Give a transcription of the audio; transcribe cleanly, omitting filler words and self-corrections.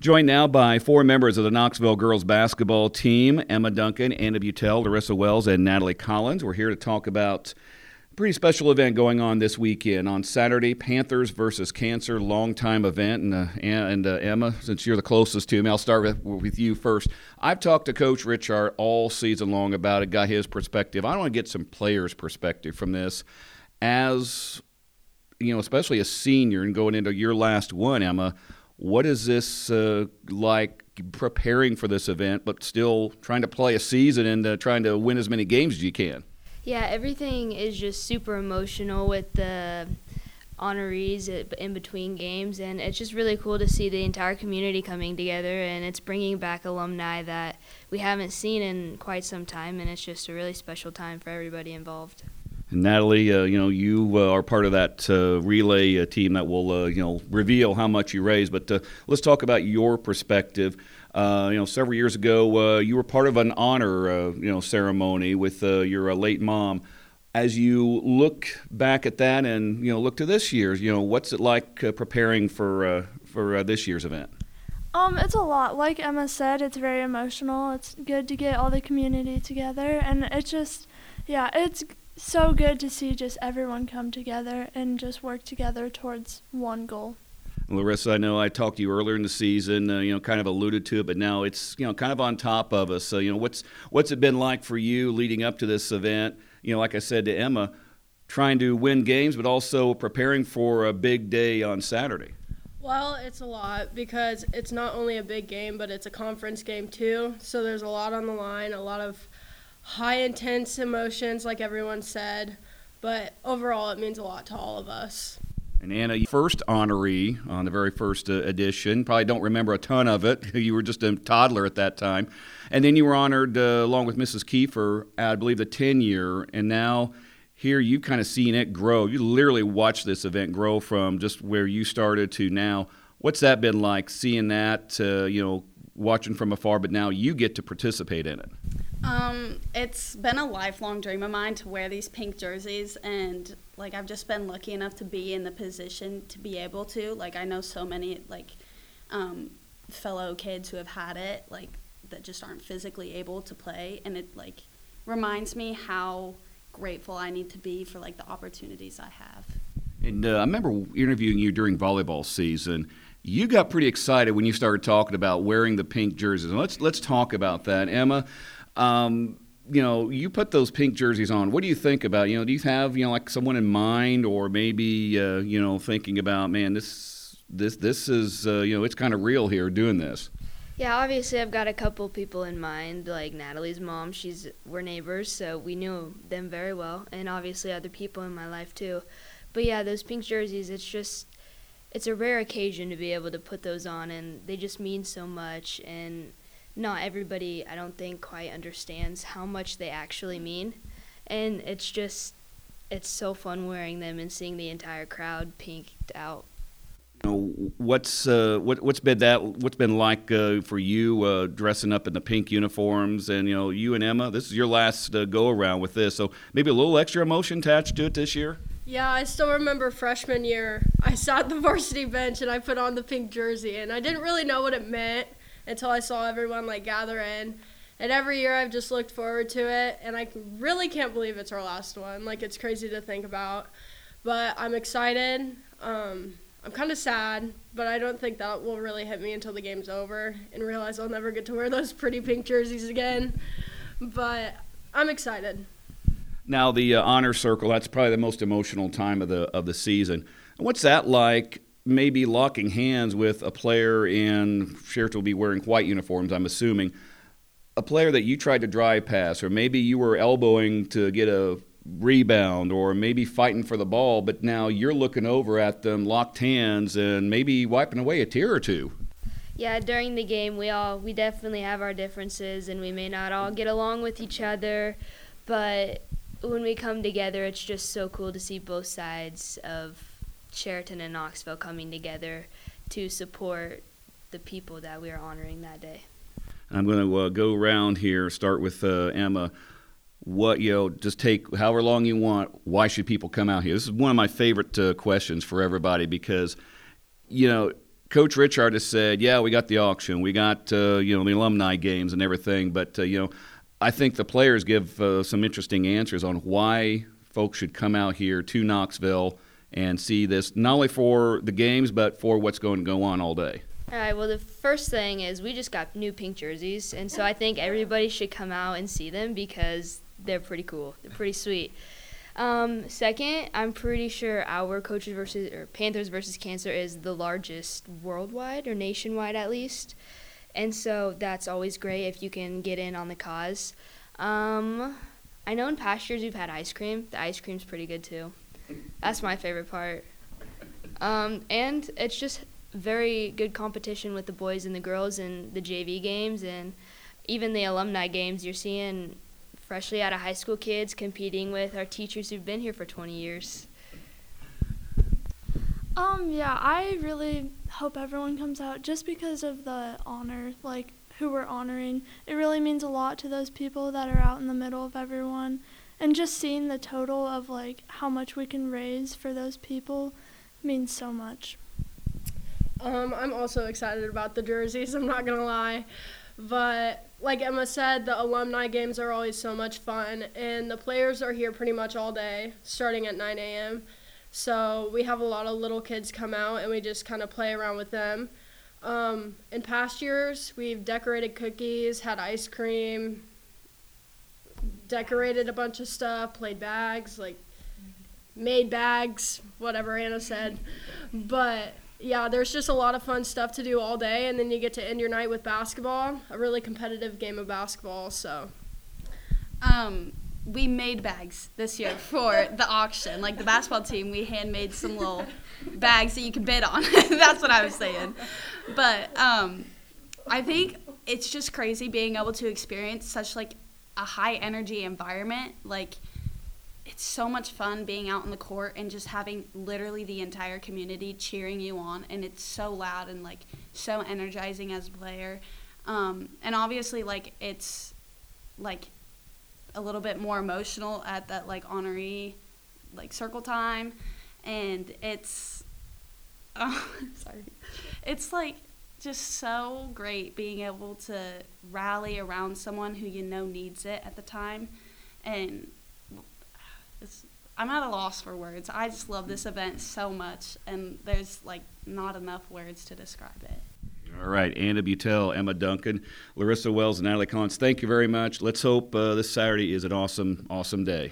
Joined now by four members of the Knoxville girls basketball team, Emma Duncan, Anna Butel, Larissa Wells, and Natalie Collins. We're here to talk about a pretty special event going on this weekend. On Saturday, Panthers versus Cancer, long-time event. And Emma, since you're the closest to me, I'll start with you first. I've talked to Coach Richard all season long about it, got his perspective. I want to get some players' perspective from this as, especially a senior and going into your last one, Emma. What is this like preparing for this event, but still trying to play a season and trying to win as many games as you can? Yeah, everything is just super emotional with the honorees in between games, and it's just really cool to see the entire community coming together, and it's bringing back alumni that we haven't seen in quite some time, and it's just a really special time for everybody involved. And Natalie, you are part of that relay team that will, reveal how much you raise. But let's talk about your perspective. Several years ago, you were part of an honor, ceremony with your late mom. As you look back at that and look to this year's, what's it like preparing for this year's event? It's a lot. Like Emma said, it's very emotional. It's good to get all the community together, and it's so good to see just everyone come together and just work together towards one goal. Larissa, I know I talked to you earlier in the season, kind of alluded to it, but now it's, kind of on top of us. So, what's it been like for you leading up to this event? Like I said to Emma, trying to win games, but also preparing for a big day on Saturday. Well, it's a lot because it's not only a big game, but it's a conference game too. So there's a lot on the line, a lot of high intense emotions, like everyone said, but overall it means a lot to all of us. And Anna, first honoree on the very first edition, probably don't remember a ton of it. You were just a toddler at that time. And then you were honored along with Mrs. Kiefer, I believe the 10-year, and now here you've kind of seen it grow. You literally watched this event grow from just where you started to now. What's that been like, seeing that, watching from afar, but now you get to participate in it? It's been a lifelong dream of mine to wear these pink jerseys, and I've just been lucky enough to be in the position to be able to. I know so many fellow kids who have had it that just aren't physically able to play, and it reminds me how grateful I need to be for the opportunities I have. And I remember interviewing you during volleyball season. You got pretty excited when you started talking about wearing the pink jerseys. And let's talk about that, Emma. You put those pink jerseys on. What do you think about, do you have, someone in mind, or maybe, thinking about, man, this is, it's kind of real here doing this? Yeah, obviously I've got a couple people in mind, like Natalie's mom. We're neighbors, so we knew them very well, and obviously other people in my life too. But yeah, those pink jerseys, it's a rare occasion to be able to put those on, and they just mean so much, and not everybody, I don't think, quite understands how much they actually mean. And it's so fun wearing them and seeing the entire crowd pinked out. What's been like for you dressing up in the pink uniforms, and you and Emma, this is your last go around with this, so maybe a little extra emotion attached to it this year? Yeah, I still remember freshman year. I sat at the varsity bench and I put on the pink jersey, and I didn't really know what it meant until I saw everyone gather in. And every year I've just looked forward to it, and I really can't believe it's our last one. It's crazy to think about. But I'm excited. I'm kind of sad, but I don't think that will really hit me until the game's over and realize I'll never get to wear those pretty pink jerseys again. But I'm excited. Now the honor circle, that's probably the most emotional time of the season. What's that like? Maybe locking hands with a player, and Sheriff will be wearing white uniforms, I'm assuming, a player that you tried to drive past, or maybe you were elbowing to get a rebound, or maybe fighting for the ball, but now you're looking over at them, locked hands, and maybe wiping away a tear or two. Yeah, during the game, we definitely have our differences, and we may not all get along with each other, but when we come together, it's just so cool to see both sides of Sheraton and Knoxville coming together to support the people that we are honoring that day. I'm going to go around here, start with Emma. Just take however long you want. Why should people come out here? This is one of my favorite questions for everybody because, Coach Richard has said, yeah, we got the auction, we got the alumni games and everything, but I think the players give some interesting answers on why folks should come out here to Knoxville and see this, not only for the games, but for what's going to go on all day. All right, well, the first thing is we just got new pink jerseys, and so I think everybody should come out and see them because they're pretty cool. They're pretty sweet. Second, I'm pretty sure our Panthers versus Cancer is the largest worldwide or nationwide at least, and so that's always great if you can get in on the cause. I know in past years we've had ice cream. The ice cream's pretty good too. That's my favorite part. And it's just very good competition with the boys and the girls in the JV games and even the alumni games. You're seeing freshly out of high school kids competing with our teachers who've been here for 20 years. Yeah, I really hope everyone comes out just because of the honor, like who we're honoring. It really means a lot to those people that are out in the middle of everyone. And just seeing the total of like how much we can raise for those people means so much. I'm also excited about the jerseys, I'm not going to lie. But like Emma said, the alumni games are always so much fun, and the players are here pretty much all day, starting at 9 a.m. So we have a lot of little kids come out, and we just kind of play around with them. In past years, we've decorated cookies, had ice cream, decorated a bunch of stuff, played bags, like made bags, whatever Anna said. But yeah, there's just a lot of fun stuff to do all day, and then you get to end your night with basketball, a really competitive game of basketball. So, we made bags this year for the auction. Like the basketball team, we handmade some little bags that you can bid on. That's what I was saying. But I think it's just crazy being able to experience such like a high energy environment. Like, it's so much fun being out in the court and just having literally the entire community cheering you on, and it's so loud and like so energizing as a player. And obviously like it's like a little bit more emotional at that like honoree like circle time, and it's it's like just so great being able to rally around someone who you know needs it at the time. And I'm at a loss for words. I just love this event so much, and there's like not enough words to describe it. All right, Anna Butel, Emma Duncan, Larissa Wells, and Natalie Collins, thank you very much. Let's hope this Saturday is an awesome, awesome day.